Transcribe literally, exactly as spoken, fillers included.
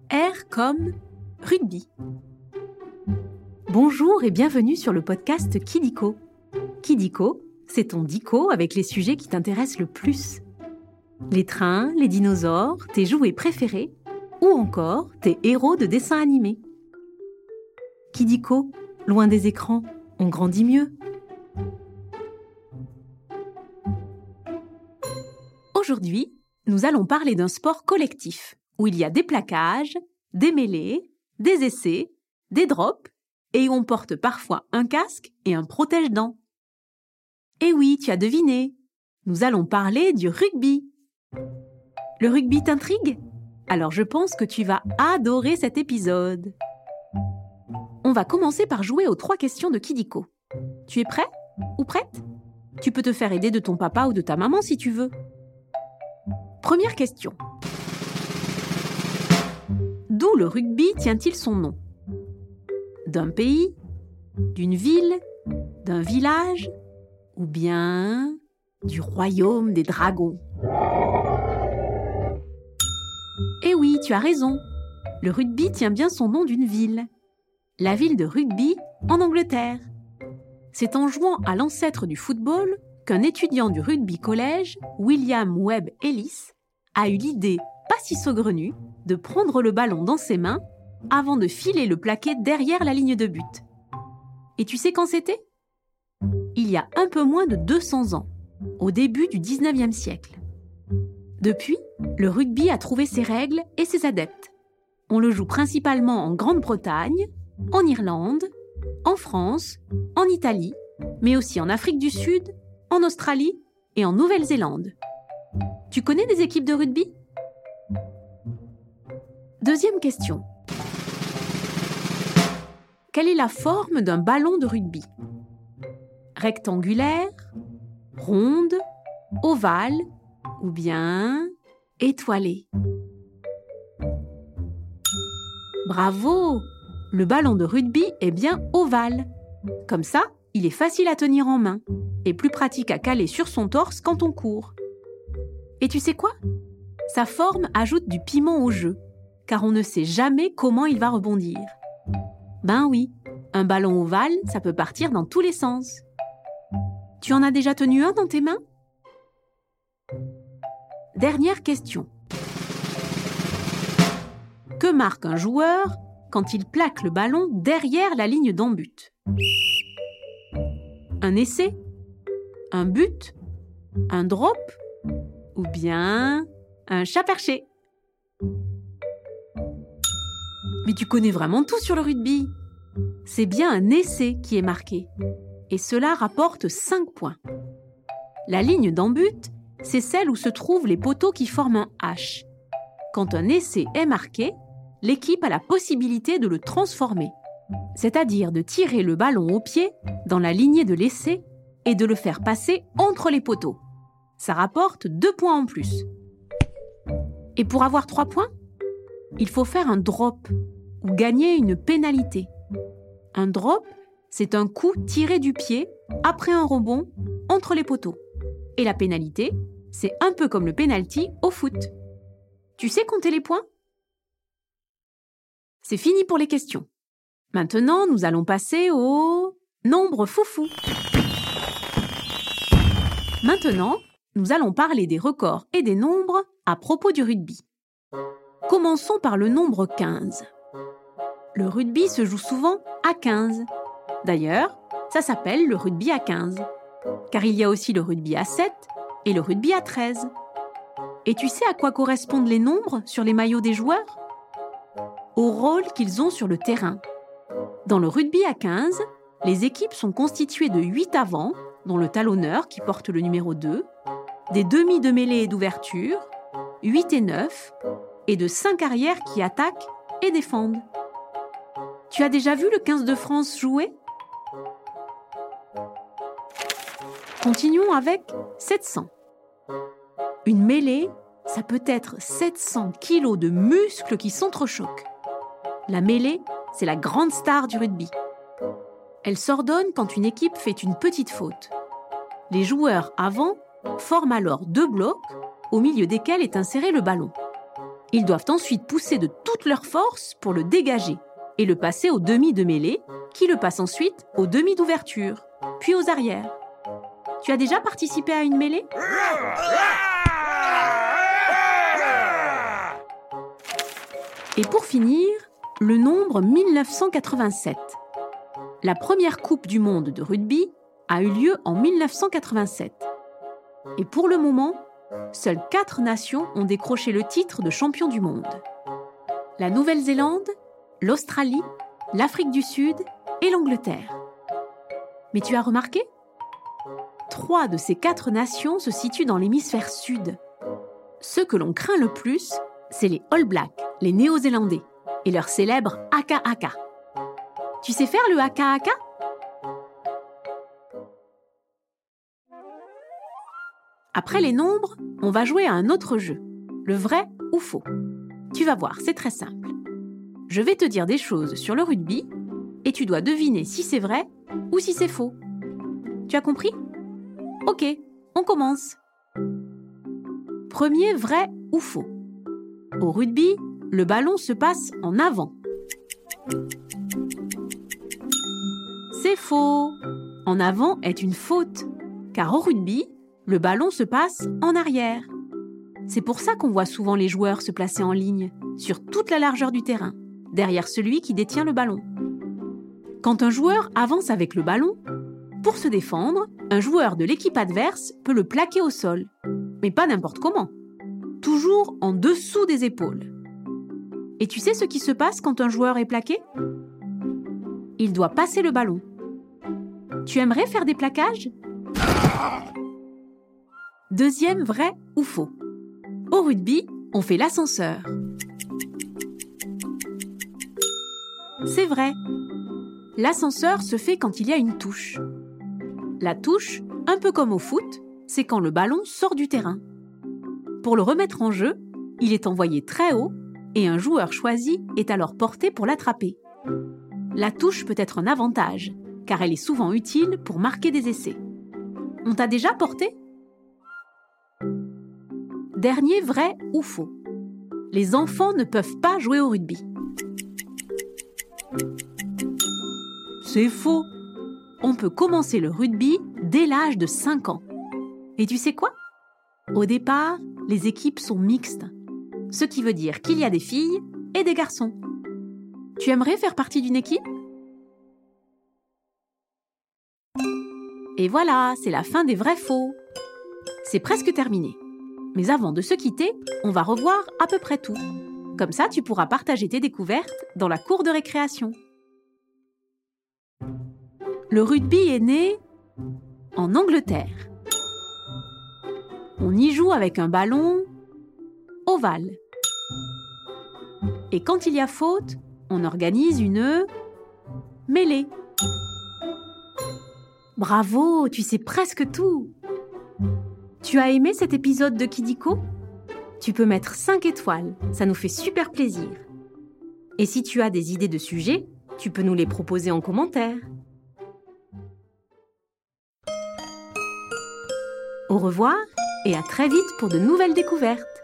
R comme rugby. Bonjour et bienvenue sur le podcast Kidiko. Kidiko, c'est ton dico avec les sujets qui t'intéressent le plus. Les trains, les dinosaures, tes jouets préférés ou encore tes héros de dessins animés. Kidiko, loin des écrans, on grandit mieux. Aujourd'hui, nous allons parler d'un sport collectif où il y a des plaquages, des mêlées, des essais, des drops et où on porte parfois un casque et un protège-dents. Eh oui, tu as deviné, nous allons parler du rugby. Le rugby t'intrigue ? Alors je pense que tu vas adorer cet épisode. On va commencer par jouer aux trois questions de Kidiko. Tu es prêt ou prête ? Tu peux te faire aider de ton papa ou de ta maman si tu veux. Première question. D'où le rugby tient-il son nom ? D'un pays ? D'une ville ? D'un village ? Ou bien du royaume des dragons ? Eh oui, tu as raison. Le rugby tient bien son nom d'une ville. La ville de Rugby, en Angleterre. C'est en jouant à l'ancêtre du football qu'un étudiant du rugby collège, William Webb Ellis, a eu l'idée, pas si saugrenue, de prendre le ballon dans ses mains avant de filer le plaqué derrière la ligne de but. Et tu sais quand c'était ? Il y a un peu moins de deux cents ans, au début du dix-neuvième siècle. Depuis, le rugby a trouvé ses règles et ses adeptes. On le joue principalement en Grande-Bretagne, en Irlande, en France, en Italie, mais aussi en Afrique du Sud, en Australie et en Nouvelle-Zélande. Tu connais des équipes de rugby ? Deuxième question. Quelle est la forme d'un ballon de rugby ? Rectangulaire, ronde, ovale ou bien étoilée ? Bravo ! Le ballon de rugby est bien ovale. Comme ça, il est facile à tenir en main et plus pratique à caler sur son torse quand on court. Et tu sais quoi ? Sa forme ajoute du piment au jeu, car on ne sait jamais comment il va rebondir. Ben oui, un ballon ovale, ça peut partir dans tous les sens. Tu en as déjà tenu un dans tes mains ? Dernière question. Que marque un joueur quand il plaque le ballon derrière la ligne d'en but ? Un essai ? Un but ? Un drop ? Ou bien un chat perché ? Mais tu connais vraiment tout sur le rugby. C'est bien un essai qui est marqué. Et cela rapporte cinq points. La ligne d'en but, c'est celle où se trouvent les poteaux qui forment un H. Quand un essai est marqué, l'équipe a la possibilité de le transformer, c'est-à-dire de tirer le ballon au pied dans la lignée de l'essai et de le faire passer entre les poteaux. Ça rapporte deux points en plus. Et pour avoir trois points, il faut faire un drop ou gagner une pénalité. Un drop, c'est un coup tiré du pied après un rebond entre les poteaux. Et la pénalité, c'est un peu comme le penalty au foot. Tu sais compter les points ? C'est fini pour les questions. Maintenant, nous allons passer au nombre foufou. Maintenant, nous allons parler des records et des nombres à propos du rugby. Commençons par le nombre quinze. Le rugby se joue souvent à quinze. D'ailleurs, ça s'appelle le rugby à quinze. Car il y a aussi le rugby à sept et le rugby à treize. Et tu sais à quoi correspondent les nombres sur les maillots des joueurs ? Au rôle qu'ils ont sur le terrain. Dans le rugby à quinze, les équipes sont constituées de huit avants, dont le talonneur qui porte le numéro deux, des demi de mêlée et d'ouverture, huit et neuf, et de cinq arrières qui attaquent et défendent. Tu as déjà vu le quinze de France jouer ? Continuons avec sept cents. Une mêlée, ça peut être sept cents kilos de muscles qui s'entrechoquent. La mêlée, c'est la grande star du rugby. Elle s'ordonne quand une équipe fait une petite faute. Les joueurs avant forment alors deux blocs au milieu desquels est inséré le ballon. Ils doivent ensuite pousser de toute leur force pour le dégager et le passer au demi de mêlée, qui le passe ensuite au demi d'ouverture, puis aux arrières. Tu as déjà participé à une mêlée ? Et pour finir, le nombre mille neuf cent quatre-vingt-sept. La première Coupe du monde de rugby a eu lieu en mille neuf cent quatre-vingt-sept. Et pour le moment, seules quatre nations ont décroché le titre de champion du monde. La Nouvelle-Zélande, l'Australie, l'Afrique du Sud et l'Angleterre. Mais tu as remarqué ? Trois de ces quatre nations se situent dans l'hémisphère sud. Ceux que l'on craint le plus, c'est les All Blacks, les Néo-Zélandais, et leur célèbre haka haka. Tu sais faire le haka haka ? Après les nombres, on va jouer à un autre jeu, le vrai ou faux. Tu vas voir, c'est très simple. Je vais te dire des choses sur le rugby et tu dois deviner si c'est vrai ou si c'est faux. Tu as compris ? Ok, on commence. Premier vrai ou faux. Au rugby, le ballon se passe en avant. C'est faux. En avant est une faute, car au rugby, le ballon se passe en arrière. C'est pour ça qu'on voit souvent les joueurs se placer en ligne, sur toute la largeur du terrain, derrière celui qui détient le ballon. Quand un joueur avance avec le ballon, pour se défendre, un joueur de l'équipe adverse peut le plaquer au sol, mais pas n'importe comment, toujours en dessous des épaules. Et tu sais ce qui se passe quand un joueur est plaqué ? Il doit passer le ballon. Tu aimerais faire des plaquages ? Deuxième vrai ou faux. Au rugby, on fait l'ascenseur. C'est vrai. L'ascenseur se fait quand il y a une touche. La touche, un peu comme au foot, c'est quand le ballon sort du terrain. Pour le remettre en jeu, il est envoyé très haut et un joueur choisi est alors porté pour l'attraper. La touche peut être un avantage, car elle est souvent utile pour marquer des essais. On t'a déjà porté ? Dernier vrai ou faux. Les enfants ne peuvent pas jouer au rugby. C'est faux. On peut commencer le rugby dès l'âge de cinq ans. Et tu sais quoi ? Au départ, les équipes sont mixtes, ce qui veut dire qu'il y a des filles et des garçons. Tu aimerais faire partie d'une équipe ? Et voilà, c'est la fin des vrais faux. C'est presque terminé. Mais avant de se quitter, on va revoir à peu près tout. Comme ça, tu pourras partager tes découvertes dans la cour de récréation. Le rugby est né en Angleterre. On y joue avec un ballon ovale. Et quand il y a faute, on organise une mêlée. Bravo, tu sais presque tout. Tu as aimé cet épisode de Kidiko ? Tu peux mettre cinq étoiles, ça nous fait super plaisir. Et si tu as des idées de sujets, tu peux nous les proposer en commentaire. Au revoir et à très vite pour de nouvelles découvertes.